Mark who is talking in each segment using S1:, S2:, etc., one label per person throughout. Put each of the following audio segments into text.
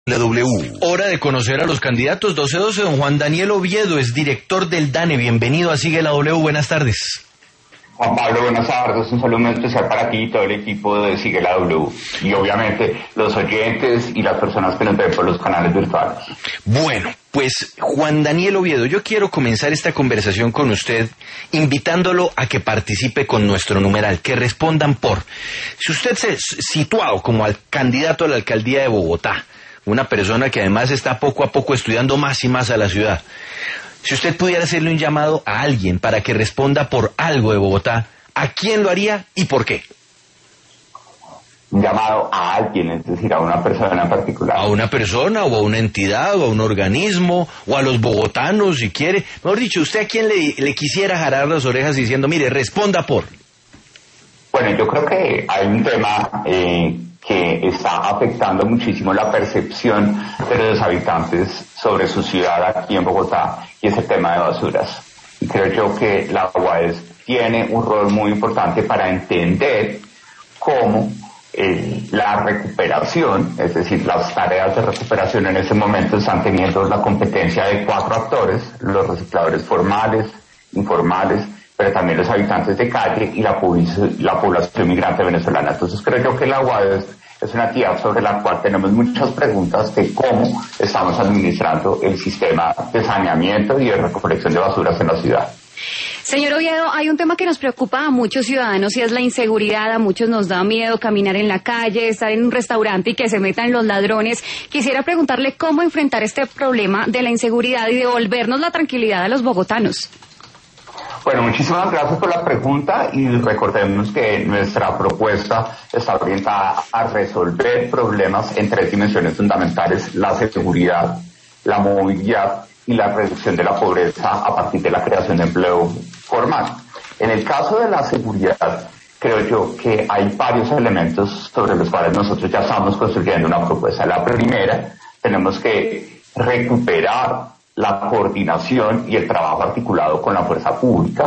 S1: La W. Hora de conocer a los candidatos. 12-12, don Juan Daniel Oviedo es director del DANE. Bienvenido a Sigue la W. Buenas tardes.
S2: Juan Pablo, buenas tardes. Un saludo muy especial para ti y todo el equipo de Sigue la W. Y obviamente los oyentes y las personas que nos ven por los canales virtuales.
S1: Bueno, pues Juan Daniel Oviedo, yo quiero comenzar esta conversación con usted invitándolo a que participe con nuestro numeral, que respondan por. Si usted se situado como al candidato a la alcaldía de Bogotá, una persona que además está poco a poco estudiando más y más a la ciudad. Si usted pudiera hacerle un llamado a alguien para que responda por algo de Bogotá, ¿a quién lo haría y por qué?
S2: Un llamado a alguien, es decir, a una persona en particular.
S1: A una persona o a una entidad o a un organismo o a los bogotanos si quiere. Mejor dicho, ¿usted a quién le quisiera jalar las orejas diciendo, mire, responda por?
S2: Bueno, yo creo que hay un tema que está afectando muchísimo la percepción de los habitantes sobre su ciudad aquí en Bogotá, y es el tema de basuras. Y creo yo que la UAS tiene un rol muy importante para entender cómo la recuperación, es decir, las tareas de recuperación en ese momento están teniendo la competencia de 4 actores, los recicladores formales, informales, pero también los habitantes de calle y la población migrante venezolana. Entonces creo yo que la UAS es una entidad sobre la cual tenemos muchas preguntas de cómo estamos administrando el sistema de saneamiento y de recolección de basuras en la ciudad.
S3: Señor Oviedo, hay un tema que nos preocupa a muchos ciudadanos y es la inseguridad. A muchos nos da miedo caminar en la calle, estar en un restaurante y que se metan los ladrones. Quisiera preguntarle cómo enfrentar este problema de la inseguridad y devolvernos la tranquilidad a los bogotanos.
S2: Bueno, muchísimas gracias por la pregunta y recordemos que nuestra propuesta está orientada a resolver problemas en 3 dimensiones fundamentales: la seguridad, la movilidad y la reducción de la pobreza a partir de la creación de empleo formal. En el caso de la seguridad, creo yo que hay varios elementos sobre los cuales nosotros ya estamos construyendo una propuesta. La primera, tenemos que recuperar la coordinación y el trabajo articulado con la fuerza pública,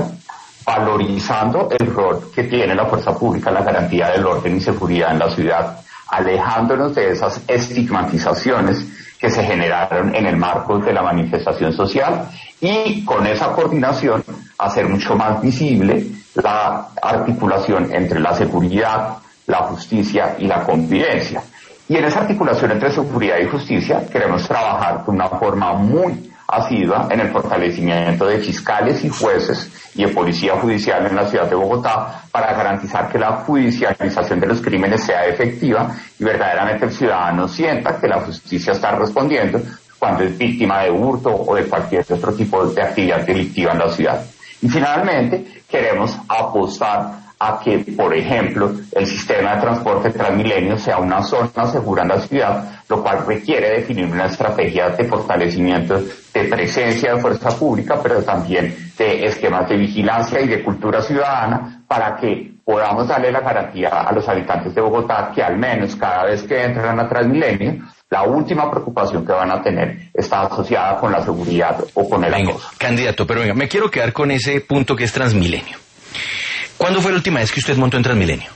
S2: valorizando el rol que tiene la fuerza pública en la garantía del orden y seguridad en la ciudad, alejándonos de esas estigmatizaciones que se generaron en el marco de la manifestación social, y con esa coordinación hacer mucho más visible la articulación entre la seguridad, la justicia y la convivencia. Y en esa articulación entre seguridad y justicia queremos trabajar de una forma muy asidua en el fortalecimiento de fiscales y jueces y de policía judicial en la ciudad de Bogotá para garantizar que la judicialización de los crímenes sea efectiva y verdaderamente el ciudadano sienta que la justicia está respondiendo cuando es víctima de hurto o de cualquier otro tipo de actividad delictiva en la ciudad. Y finalmente queremos apostar a que, por ejemplo, el sistema de transporte Transmilenio sea una zona segura en la ciudad, lo cual requiere definir una estrategia de fortalecimiento de presencia de fuerza pública, pero también de esquemas de vigilancia y de cultura ciudadana para que podamos darle la garantía a los habitantes de Bogotá que al menos cada vez que entran a Transmilenio, la última preocupación que van a tener está asociada con la seguridad o con el acoso.
S1: Candidato, pero venga, me quiero quedar con ese punto que es Transmilenio. ¿Cuándo fue la última vez que usted montó en Transmilenio?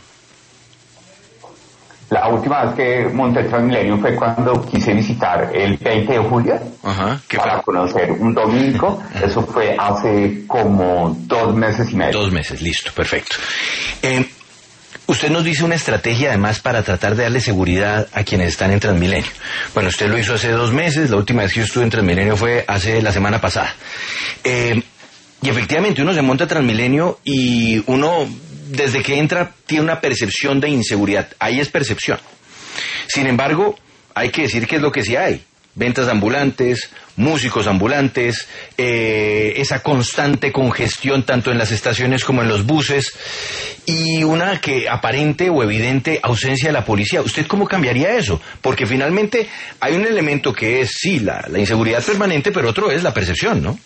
S2: La última vez que monté en Transmilenio fue cuando quise visitar el 20 de julio para conocer un domingo. Eso fue hace como 2 meses y medio.
S1: 2 meses, listo, perfecto. Usted nos dice una estrategia además para tratar de darle seguridad a quienes están en Transmilenio. Bueno, usted lo hizo hace 2 meses, la última vez que yo estuve en Transmilenio fue hace la semana pasada. Y efectivamente uno se monta a Transmilenio y uno desde que entra tiene una percepción de inseguridad. Ahí es percepción. Sin embargo, hay que decir que es lo que sí hay. Ventas ambulantes, músicos ambulantes, esa constante congestión tanto en las estaciones como en los buses y una que aparente o evidente ausencia de la policía. ¿Usted cómo cambiaría eso? Porque finalmente hay un elemento que es, sí, la inseguridad permanente, pero otro es la percepción, ¿no?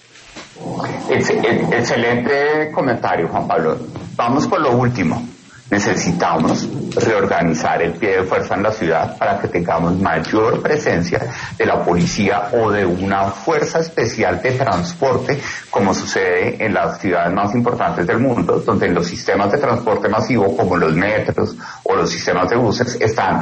S2: Excelente comentario, Juan Pablo. Vamos por lo último. Necesitamos reorganizar el pie de fuerza en la ciudad para que tengamos mayor presencia de la policía o de una fuerza especial de transporte, como sucede en las ciudades más importantes del mundo, donde los sistemas de transporte masivo, como los metros o los sistemas de buses, están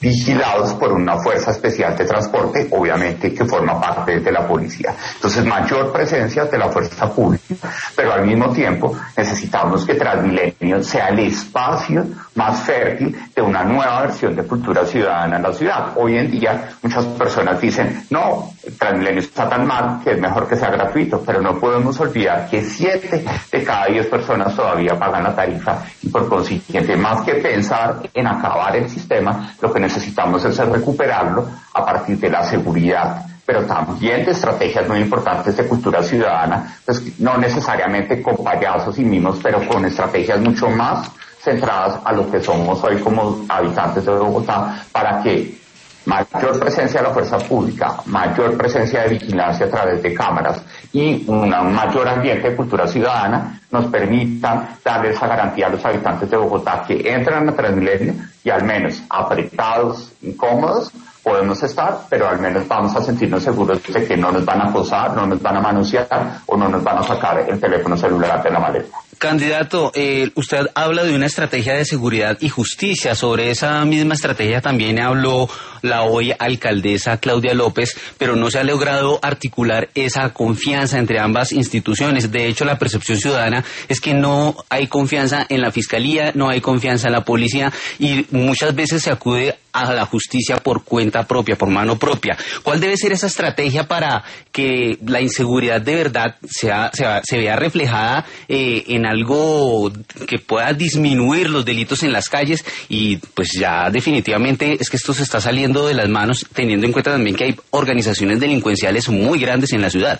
S2: vigilados por una fuerza especial de transporte, obviamente que forma parte de la policía. Entonces, mayor presencia de la fuerza pública, pero al mismo tiempo necesitamos que Transmilenio sea el espacio más fértil de una nueva versión de cultura ciudadana en la ciudad. Hoy en día muchas personas dicen, no, Transmilenio está tan mal que es mejor que sea gratuito, pero no podemos olvidar que 7 de cada 10 personas todavía pagan la tarifa y por consiguiente, más que pensar en acabar el sistema, lo que necesitamos es recuperarlo a partir de la seguridad, pero también de estrategias muy importantes de cultura ciudadana, pues no necesariamente con payasos y mimos, pero con estrategias mucho más centradas a lo que somos hoy como habitantes de Bogotá, para que mayor presencia de la fuerza pública, mayor presencia de vigilancia a través de cámaras y un mayor ambiente de cultura ciudadana nos permitan darle esa garantía a los habitantes de Bogotá que entran a Transmilenio y al menos apretados, incómodos, podemos estar, pero al menos vamos a sentirnos seguros de que no nos van a acosar, no nos van a manosear o no nos van a sacar el teléfono celular de la maleta.
S4: Candidato, usted habla de una estrategia de seguridad y justicia. Sobre esa misma estrategia también habló la hoy alcaldesa Claudia López, pero no se ha logrado articular esa confianza entre ambas instituciones. De hecho, la percepción ciudadana es que no hay confianza en la Fiscalía, no hay confianza en la policía y muchas veces se acude a la justicia por cuenta propia, por mano propia. ¿Cuál debe ser esa estrategia para que la inseguridad de verdad se vea reflejada en algo que pueda disminuir los delitos en las calles? Y pues ya definitivamente es que esto se está saliendo de las manos, teniendo en cuenta también que hay organizaciones delincuenciales muy grandes en la ciudad.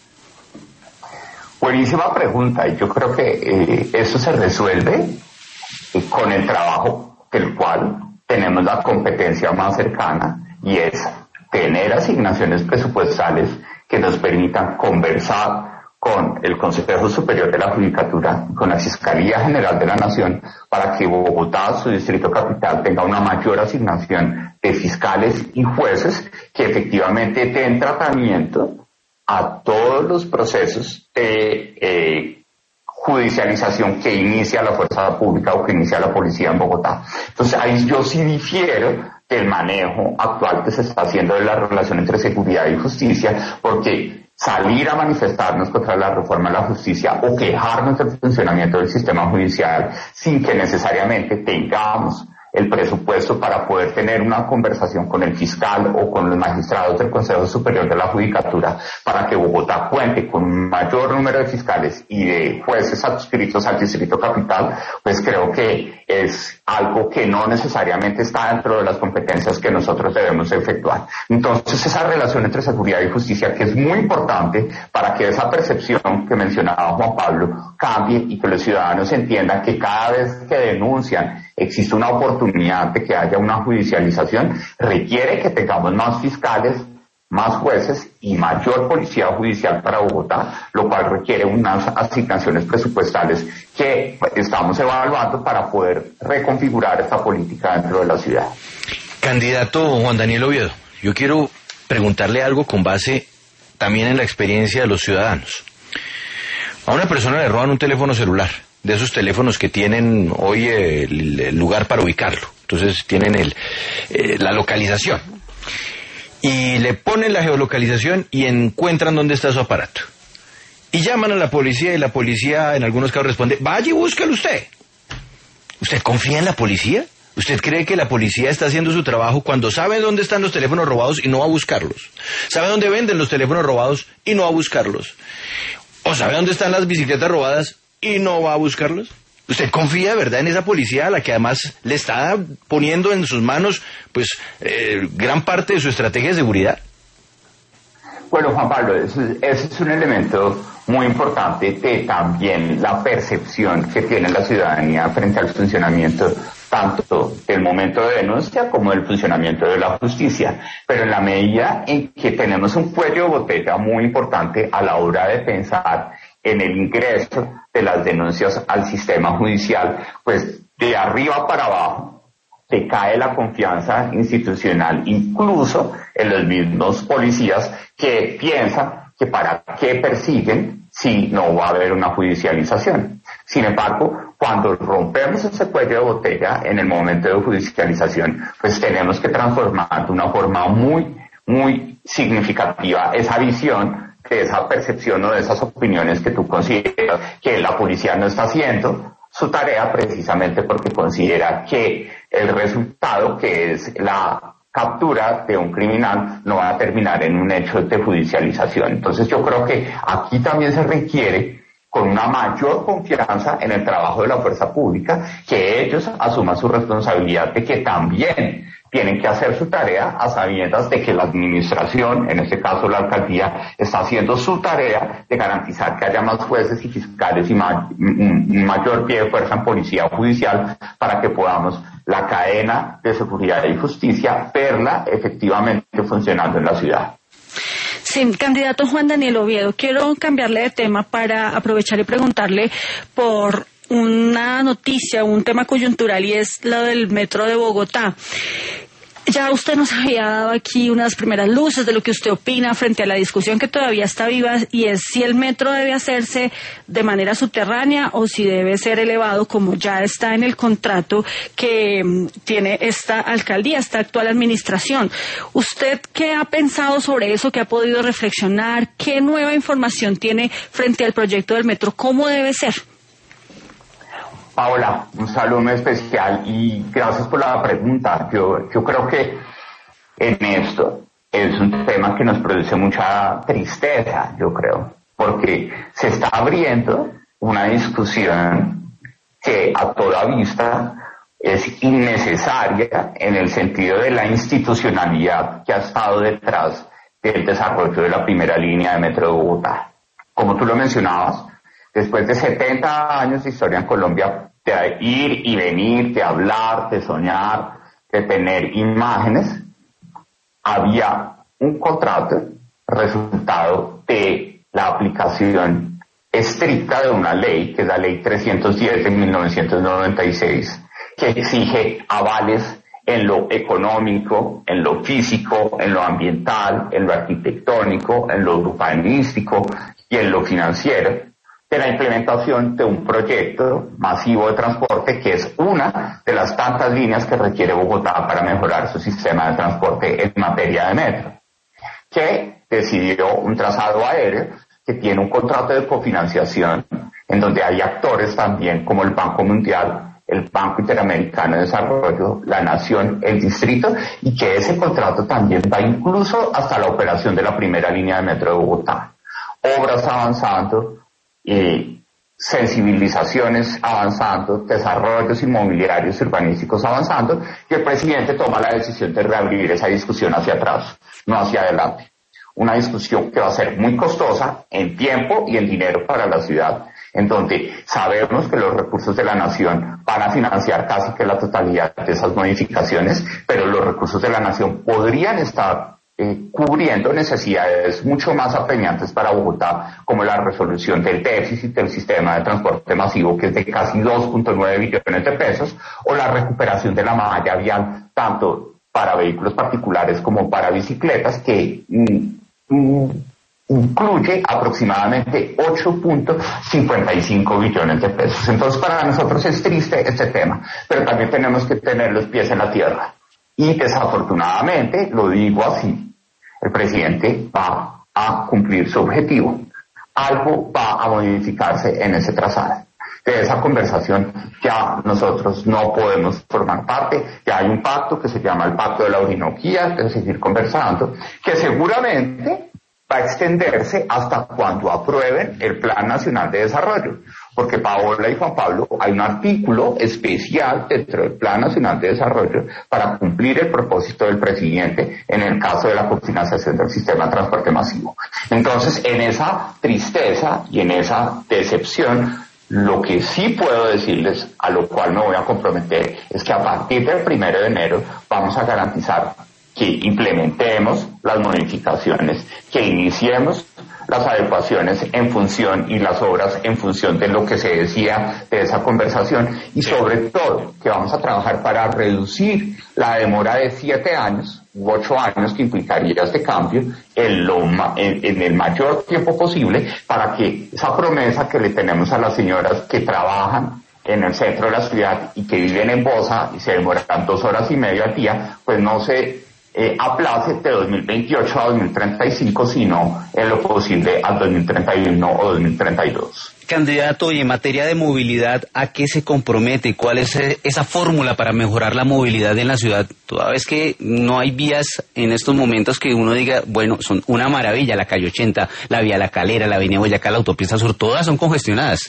S2: Buenísima pregunta, y yo creo que eso se resuelve con el trabajo del cual tenemos la competencia más cercana, y es tener asignaciones presupuestales que nos permitan conversar con el Consejo Superior de la Judicatura, con la Fiscalía General de la Nación, para que Bogotá, su distrito capital, tenga una mayor asignación de fiscales y jueces que efectivamente den tratamiento a todos los procesos de judicialización que inicia la fuerza pública o que inicia la policía en Bogotá. Entonces ahí yo sí difiero del manejo actual que se está haciendo de la relación entre seguridad y justicia, porque salir a manifestarnos contra la reforma de la justicia o quejarnos del funcionamiento del sistema judicial sin que necesariamente tengamos el presupuesto para poder tener una conversación con el fiscal o con los magistrados del Consejo Superior de la Judicatura para que Bogotá cuente con un mayor número de fiscales y de jueces adscritos al Distrito Capital, pues creo que es algo que no necesariamente está dentro de las competencias que nosotros debemos efectuar. Entonces, esa relación entre seguridad y justicia, que es muy importante para que esa percepción que mencionaba Juan Pablo cambie y que los ciudadanos entiendan que cada vez que denuncian existe una oportunidad de que haya una judicialización, requiere que tengamos más fiscales, más jueces y mayor policía judicial para Bogotá, lo cual requiere unas asignaciones presupuestales que estamos evaluando para poder reconfigurar esta política dentro de la ciudad.
S1: Candidato Juan Daniel Oviedo, yo quiero preguntarle algo con base también en la experiencia de los ciudadanos. A una persona le roban un teléfono celular, de esos teléfonos que tienen hoy el lugar para ubicarlo. Entonces tienen la localización. Y le ponen la geolocalización y encuentran dónde está su aparato. Y llaman a la policía y la policía en algunos casos responde, vaya y búscalo usted. ¿Usted confía en la policía? ¿Usted cree que la policía está haciendo su trabajo cuando sabe dónde están los teléfonos robados y no va a buscarlos? ¿Sabe dónde venden los teléfonos robados y no va a buscarlos? ¿O sabe dónde están las bicicletas robadas y no va a buscarlos? ¿Usted confía de verdad en esa policía a la que además le está poniendo en sus manos pues gran parte de su estrategia de seguridad?
S2: Bueno, Juan Pablo, ese es un elemento muy importante de también la percepción que tiene la ciudadanía frente al funcionamiento tanto del momento de denuncia como del funcionamiento de la justicia. Pero en la medida en que tenemos un cuello de botella muy importante a la hora de pensar en el ingreso de las denuncias al sistema judicial, pues de arriba para abajo te cae la confianza institucional, incluso en los mismos policías que piensan que para qué persiguen si no va a haber una judicialización. Sin embargo, cuando rompemos ese cuello de botella en el momento de judicialización, pues tenemos que transformar de una forma muy significativa esa visión, de esa percepción o de esas opiniones que tú consideras que la policía no está haciendo su tarea, precisamente porque considera que el resultado, que es la captura de un criminal, no va a terminar en un hecho de judicialización. Entonces yo creo que aquí también se requiere, con una mayor confianza en el trabajo de la fuerza pública, que ellos asuman su responsabilidad de que también tienen que hacer su tarea a sabiendas de que la administración, en este caso la alcaldía, está haciendo su tarea de garantizar que haya más jueces y fiscales y un mayor pie de fuerza en policía judicial para que podamos la cadena de seguridad y justicia verla efectivamente funcionando en la ciudad.
S5: Sí, candidato Juan Daniel Oviedo, quiero cambiarle de tema para aprovechar y preguntarle por una noticia, un tema coyuntural, y es lo del metro de Bogotá. Ya usted nos había dado aquí unas primeras luces de lo que usted opina frente a la discusión que todavía está viva, y es si el metro debe hacerse de manera subterránea o si debe ser elevado, como ya está en el contrato que tiene esta alcaldía, esta actual administración. ¿Usted qué ha pensado sobre eso? ¿Qué ha podido reflexionar? ¿Qué nueva información tiene frente al proyecto del metro? ¿Cómo debe ser?
S2: Paola, un saludo muy especial y gracias por la pregunta. Yo creo que en esto es un tema que nos produce mucha tristeza, yo creo, porque se está abriendo una discusión que a toda vista es innecesaria en el sentido de la institucionalidad que ha estado detrás del desarrollo de la primera línea de metro de Bogotá. Como tú lo mencionabas, después de 70 años de historia en Colombia, de ir y venir, de hablar, de soñar, de tener imágenes, había un contrato resultado de la aplicación estricta de una ley, que es la Ley 310 de 1996, que exige avales en lo económico, en lo físico, en lo ambiental, en lo arquitectónico, en lo urbanístico y en lo financiero, de la implementación de un proyecto masivo de transporte que es una de las tantas líneas que requiere Bogotá para mejorar su sistema de transporte en materia de metro, que decidió un trazado aéreo que tiene un contrato de cofinanciación en donde hay actores también como el Banco Mundial, el Banco Interamericano de Desarrollo, la Nación, el Distrito, y que ese contrato también va incluso hasta la operación de la primera línea de metro de Bogotá. Obras avanzando, sensibilizaciones avanzando, desarrollos inmobiliarios urbanísticos avanzando, y el presidente toma la decisión de reabrir esa discusión hacia atrás, no hacia adelante. Una discusión que va a ser muy costosa en tiempo y en dinero para la ciudad, en donde sabemos que los recursos de la nación van a financiar casi que la totalidad de esas modificaciones, pero los recursos de la nación podrían estar cubriendo necesidades mucho más apremiantes para Bogotá, como la resolución del déficit del sistema de transporte masivo, que es de casi 2.9 billones de pesos, o la recuperación de la malla vial, tanto para vehículos particulares como para bicicletas, que incluye aproximadamente 8.55 billones de pesos. Entonces, para nosotros es triste este tema, pero también tenemos que tener los pies en la tierra. Y desafortunadamente, lo digo así, el presidente va a cumplir su objetivo. Algo va a modificarse en ese trazado. De esa conversación ya nosotros no podemos formar parte. Ya hay un pacto que se llama el Pacto de la Orinoquía, de seguir conversando, que seguramente va a extenderse hasta cuando aprueben el Plan Nacional de Desarrollo. Porque Paola y Juan Pablo, hay un artículo especial dentro del Plan Nacional de Desarrollo para cumplir el propósito del presidente en el caso de la cofinanciación del sistema de transporte masivo. Entonces, en esa tristeza y en esa decepción, lo que sí puedo decirles, a lo cual me voy a comprometer, es que a partir del 1 de enero vamos a garantizar que implementemos las modificaciones, que iniciemos las adecuaciones en función y las obras en función de lo que se decía de esa conversación, y sobre todo que vamos a trabajar para reducir la demora de 7 años u 8 años que implicaría este cambio en el mayor tiempo posible, para que esa promesa que le tenemos a las señoras que trabajan en el centro de la ciudad y que viven en Bosa y se demoran 2 horas y media al día, pues no se aplace de 2028 a 2035, sino en lo posible al 2031 o 2032.
S4: Candidato, y en materia de movilidad, ¿a qué se compromete? ¿Cuál es esa fórmula para mejorar la movilidad en la ciudad? Toda vez que no hay vías en estos momentos que uno diga, bueno, son una maravilla, la calle 80, la vía La Calera, la avenida Boyacá, la autopista Sur, todas son congestionadas.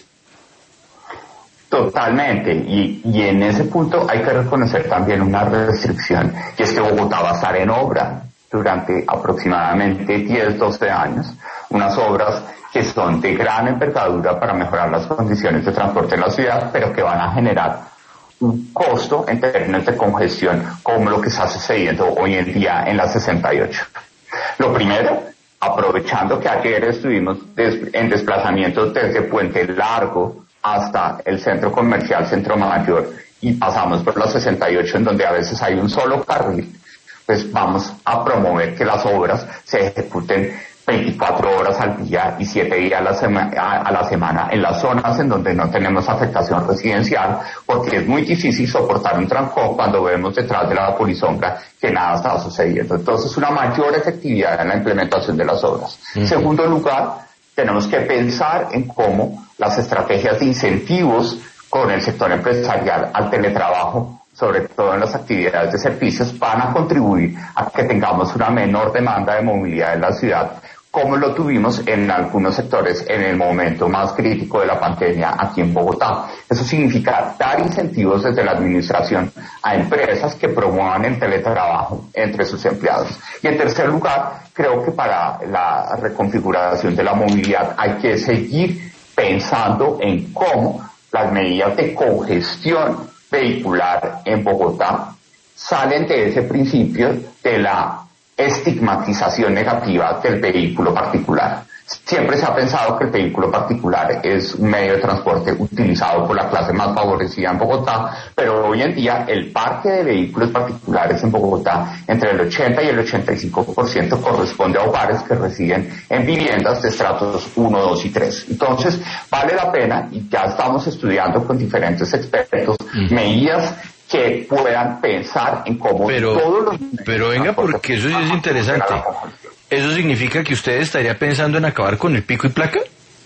S2: Totalmente, y en ese punto hay que reconocer también una restricción, que es que Bogotá va a estar en obra durante aproximadamente 10-12 años, unas obras que son de gran envergadura para mejorar las condiciones de transporte en la ciudad, pero que van a generar un costo en términos de congestión, como lo que está sucediendo hoy en día en la 68. Lo primero, aprovechando que ayer estuvimos en desplazamiento desde Puente Largo hasta el centro comercial Centro Mayor y pasamos por la 68, en donde a veces hay un solo carril, pues vamos a promover que las obras se ejecuten 24 horas al día y 7 días a la semana en las zonas en donde no tenemos afectación residencial, porque es muy difícil soportar un trancón cuando vemos detrás de la polisombra que nada está sucediendo. Entonces, una mayor efectividad en la implementación de las obras. En segundo lugar, tenemos que pensar en cómo las estrategias de incentivos con el sector empresarial al teletrabajo, sobre todo en las actividades de servicios, van a contribuir a que tengamos una menor demanda de movilidad en la ciudad, como lo tuvimos en algunos sectores en el momento más crítico de la pandemia aquí en Bogotá. Eso significa dar incentivos desde la administración a empresas que promuevan el teletrabajo entre sus empleados. Y en tercer lugar, creo que para la reconfiguración de la movilidad hay que seguir pensando en cómo las medidas de congestión vehicular en Bogotá salen de ese principio de la estigmatización negativa del vehículo particular. Siempre se ha pensado que el vehículo particular es un medio de transporte utilizado por la clase más favorecida en Bogotá, pero hoy en día el parque de vehículos particulares en Bogotá, entre el 80 y el 85% corresponde a hogares que residen en viviendas de estratos 1, 2 y 3. Entonces, vale la pena, y ya estamos estudiando con diferentes expertos, medidas que puedan pensar en cómo todos los...
S1: Pero venga, porque eso sí es interesante. ¿Eso significa que usted estaría pensando en acabar con el pico y placa?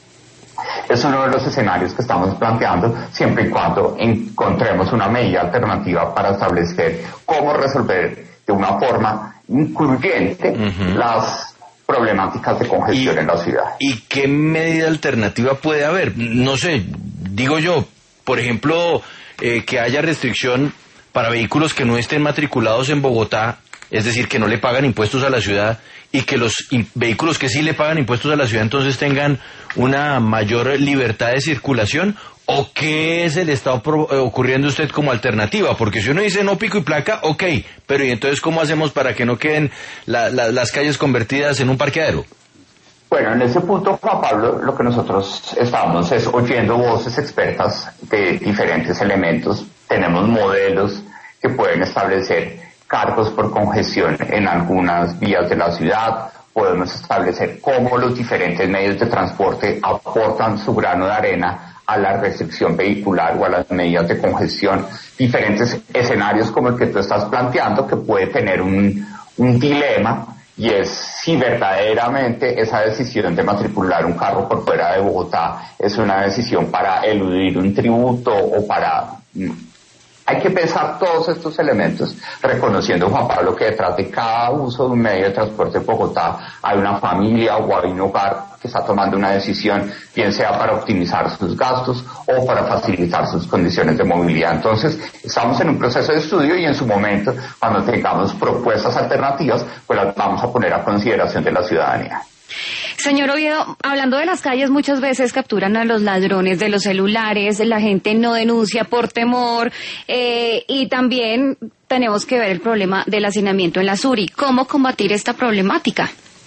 S2: Es uno de los escenarios que estamos planteando, siempre y cuando encontremos una medida alternativa para establecer cómo resolver de una forma incluyente las problemáticas de congestión en la ciudad.
S1: ¿Y qué medida alternativa puede haber? No sé, digo yo, por ejemplo, que haya restricción para vehículos que no estén matriculados en Bogotá, es decir, que no le pagan impuestos a la ciudad, y que los vehículos que sí le pagan impuestos a la ciudad entonces tengan una mayor libertad de circulación. ¿O qué se le está ocurriendo a usted como alternativa? Porque si uno dice no pico y placa, ok, pero ¿y entonces cómo hacemos para que no queden las calles convertidas en un parqueadero?
S2: Bueno, en ese punto, Juan Pablo, lo que nosotros estamos es oyendo voces expertas de diferentes elementos. Tenemos modelos que pueden establecer cargos por congestión en algunas vías de la ciudad. Podemos establecer cómo los diferentes medios de transporte aportan su grano de arena a la restricción vehicular o a las medidas de congestión. Diferentes escenarios como el que tú estás planteando, que puede tener un dilema, y es si verdaderamente esa decisión de matricular un carro por fuera de Bogotá es una decisión para eludir un tributo o para... Hay que pensar todos estos elementos, reconociendo, Juan Pablo, que detrás de cada uso de un medio de transporte en Bogotá hay una familia o hay un hogar que está tomando una decisión, bien sea para optimizar sus gastos o para facilitar sus condiciones de movilidad. Entonces, estamos en un proceso de estudio y en su momento, cuando tengamos propuestas alternativas, pues las vamos a poner a consideración de la ciudadanía.
S3: Señor Oviedo, hablando de las calles, muchas veces capturan a los ladrones de los celulares, la gente no denuncia por temor, y también tenemos que ver el problema del hacinamiento en la SURI. ¿Cómo combatir esta problemática?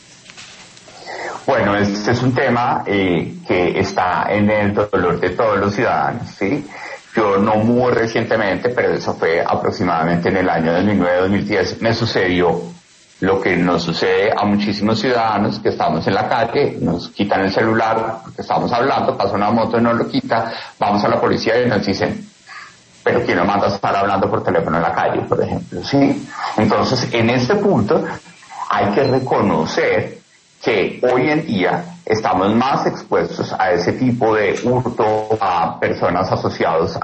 S2: Bueno, este es un tema que está en el dolor de todos los ciudadanos, ¿sí? Yo no muy recientemente, pero eso fue aproximadamente en el año 2009-2010, me sucedió lo que nos sucede a muchísimos ciudadanos que estamos en la calle, nos quitan el celular porque estamos hablando, pasa una moto y nos lo quita, vamos a la policía y nos dicen, pero ¿quién nos manda a estar hablando por teléfono en la calle, por ejemplo? ¿Sí? Entonces, en este punto hay que reconocer que hoy en día estamos más expuestos a ese tipo de hurto a personas asociados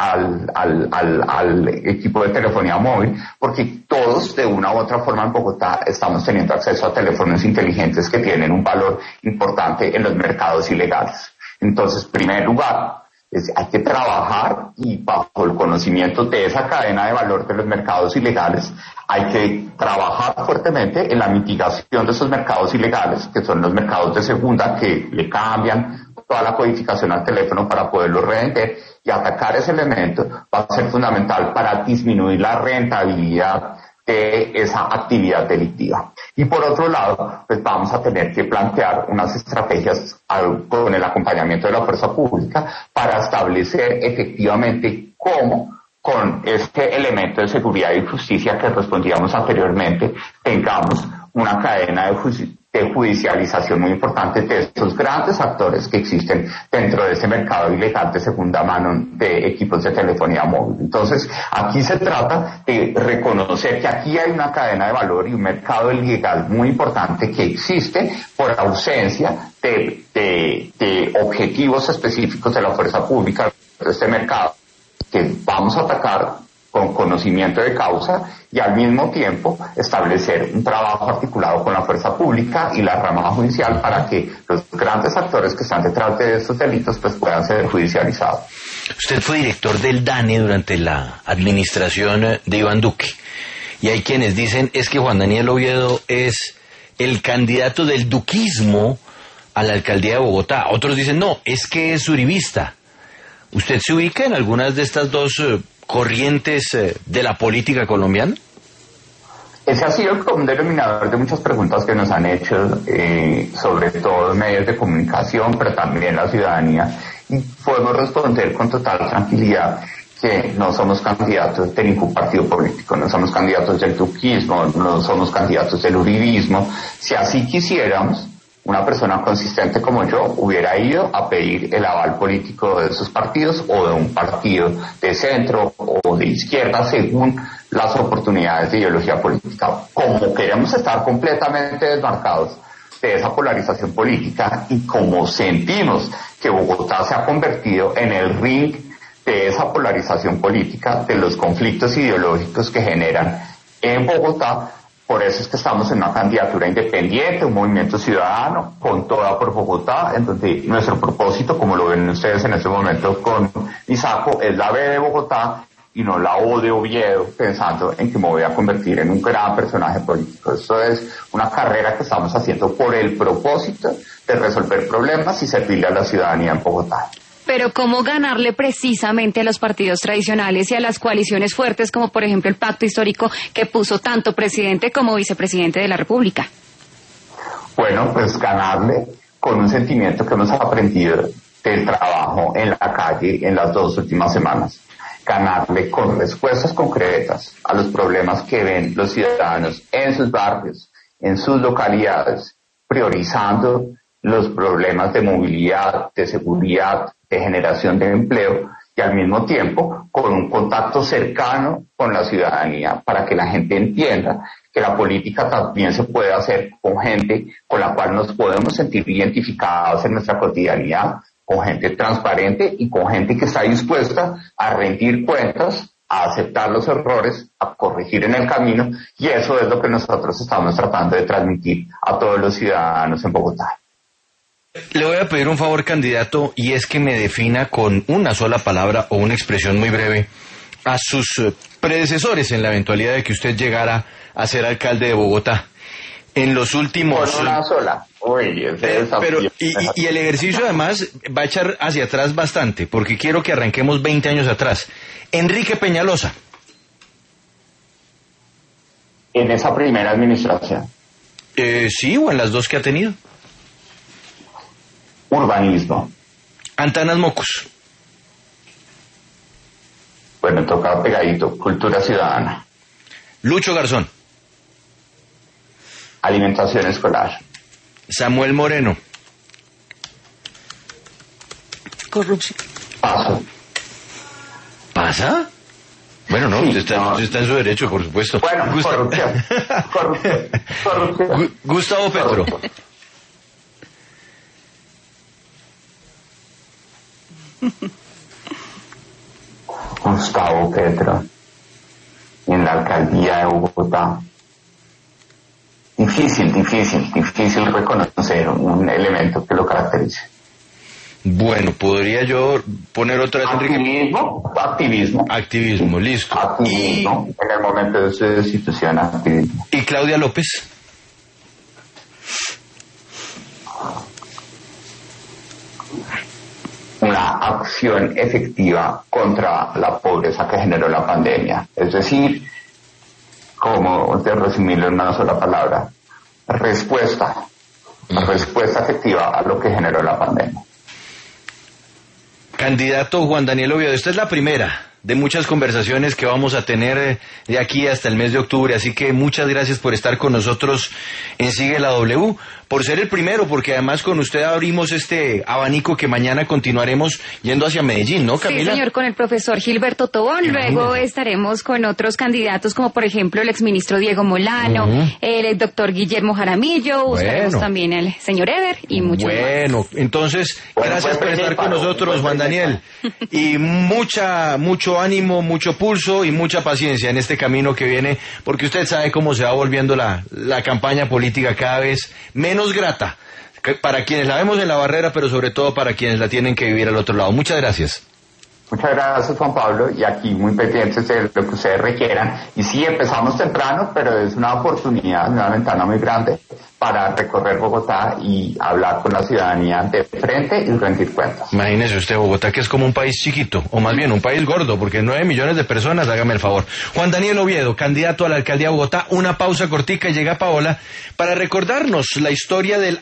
S2: al equipo de telefonía móvil, porque todos de una u otra forma en Bogotá estamos teniendo acceso a teléfonos inteligentes que tienen un valor importante en los mercados ilegales. Entonces, en primer lugar, hay que trabajar y bajo el conocimiento de esa cadena de valor de los mercados ilegales, hay que trabajar fuertemente en la mitigación de esos mercados ilegales, que son los mercados de segunda, que le cambian toda la codificación al teléfono para poderlo revender, y atacar ese elemento va a ser fundamental para disminuir la rentabilidad de esa actividad delictiva. Y por otro lado, pues vamos a tener que plantear unas estrategias con el acompañamiento de la fuerza pública para establecer efectivamente cómo, con este elemento de seguridad y justicia que respondíamos anteriormente, tengamos una cadena de judicialización muy importante de estos grandes actores que existen dentro de ese mercado ilegal de segunda mano de equipos de telefonía móvil. Entonces, aquí se trata de reconocer que aquí hay una cadena de valor y un mercado ilegal muy importante que existe por ausencia de objetivos específicos de la fuerza pública de este mercado, que vamos a atacar con conocimiento de causa y al mismo tiempo establecer un trabajo articulado con la fuerza pública y la rama judicial para que los grandes actores que están detrás de estos delitos pues puedan ser judicializados.
S1: Usted fue director del DANE durante la administración de Iván Duque, y hay quienes dicen es que Juan Daniel Oviedo es el candidato del duquismo a la alcaldía de Bogotá. Otros dicen no, es que es uribista. ¿Usted se ubica en algunas de estas dos corrientes de la política colombiana?
S2: Ese ha sido el común denominador de muchas preguntas que nos han hecho, sobre todo medios de comunicación, pero también la ciudadanía, y podemos responder con total tranquilidad que no somos candidatos de ningún partido político, no somos candidatos del duquismo, no somos candidatos del uribismo. Si así quisiéramos, una persona consistente como yo hubiera ido a pedir el aval político de esos partidos o de un partido de centro o de izquierda según las oportunidades de ideología política. Como queremos estar completamente desmarcados de esa polarización política y como sentimos que Bogotá se ha convertido en el ring de esa polarización política, de los conflictos ideológicos que generan en Bogotá, por eso es que estamos en una candidatura independiente, un movimiento ciudadano, con toda por Bogotá, en donde nuestro propósito, como lo ven ustedes en este momento con Isaco, es la B de Bogotá y no la O de Oviedo, pensando en que me voy a convertir en un gran personaje político. Esto es una carrera que estamos haciendo por el propósito de resolver problemas y servirle a la ciudadanía en Bogotá.
S3: Pero ¿cómo ganarle precisamente a los partidos tradicionales y a las coaliciones fuertes, como por ejemplo el pacto histórico que puso tanto presidente como vicepresidente de la República?
S2: Bueno, pues ganarle con un sentimiento que hemos aprendido del trabajo en la calle en las 2 últimas semanas. Ganarle con respuestas concretas a los problemas que ven los ciudadanos en sus barrios, en sus localidades, priorizando los problemas de movilidad, de seguridad, de generación de empleo, y al mismo tiempo con un contacto cercano con la ciudadanía para que la gente entienda que la política también se puede hacer con gente con la cual nos podemos sentir identificados en nuestra cotidianidad, con gente transparente y con gente que está dispuesta a rendir cuentas, a aceptar los errores, a corregir en el camino, y eso es lo que nosotros estamos tratando de transmitir a todos los ciudadanos en Bogotá.
S1: Le voy a pedir un favor, candidato, y es que me defina con una sola palabra o una expresión muy breve a sus predecesores en la eventualidad de que usted llegara a ser alcalde de Bogotá. En los últimos...
S2: Con una sola. Uy,
S1: pero y el ejercicio además va a echar hacia atrás bastante, porque quiero que arranquemos 20 años atrás. Enrique Peñalosa.
S2: En esa primera administración.
S1: Sí, o en las dos que ha tenido.
S2: Urbanismo.
S1: Antanas Mocos.
S2: Bueno, toca pegadito. Cultura ciudadana.
S1: Lucho Garzón.
S2: alimentación escolar.
S1: Samuel Moreno.
S5: Corrupción.
S2: Paso.
S1: ¿Pasa? Bueno, no,
S2: Sí,
S1: usted está,
S2: no.
S1: usted está en su derecho, por supuesto.
S2: Bueno, corrupción. Corrupción.
S1: Gustavo Petro.
S2: Corrupción. Gustavo Petro en la alcaldía de Bogotá. Difícil reconocer un elemento que lo caracterice.
S1: Bueno, podría yo poner otra vez, Enrique.
S2: Activismo.
S1: Activismo, listo.
S2: Activismo. En el momento de su destitución, activismo.
S1: ¿Y Claudia López?
S2: Una acción efectiva contra la pobreza que generó la pandemia. Es decir, como de resumirlo en una sola palabra, respuesta efectiva a lo que generó la pandemia.
S1: Candidato Juan Daniel Oviedo, esta es la primera de muchas conversaciones que vamos a tener de aquí hasta el mes de octubre, así que muchas gracias por estar con nosotros en Sigue la W, por ser el primero, porque además con usted abrimos este abanico que mañana continuaremos yendo hacia Medellín, ¿no, Camila?
S3: Sí, señor, con el profesor Gilberto Tobón. Luego estaremos con otros candidatos, como por ejemplo el exministro Diego Molano, el doctor Guillermo Jaramillo, buscaremos también el señor Eder y muchos más.
S1: Bueno, entonces, gracias por estar con nosotros, Juan Daniel. Y mucho ánimo, mucho pulso y mucha paciencia en este camino que viene, porque usted sabe cómo se va volviendo la campaña política cada vez menos grata, para quienes la vemos en la barrera, pero sobre todo para quienes la tienen que vivir al otro lado. Muchas gracias.
S2: Muchas gracias, Juan Pablo, y aquí muy pendientes de lo que ustedes requieran. Y sí, empezamos temprano, pero es una oportunidad, una ventana muy grande para recorrer Bogotá y hablar con la ciudadanía de frente y rendir cuentas.
S1: Imagínese usted, Bogotá, que es como un país chiquito, o más bien un país gordo, porque 9 millones de personas, hágame el favor. Juan Daniel Oviedo, candidato a la alcaldía de Bogotá, una pausa cortica y llega Paola para recordarnos la historia del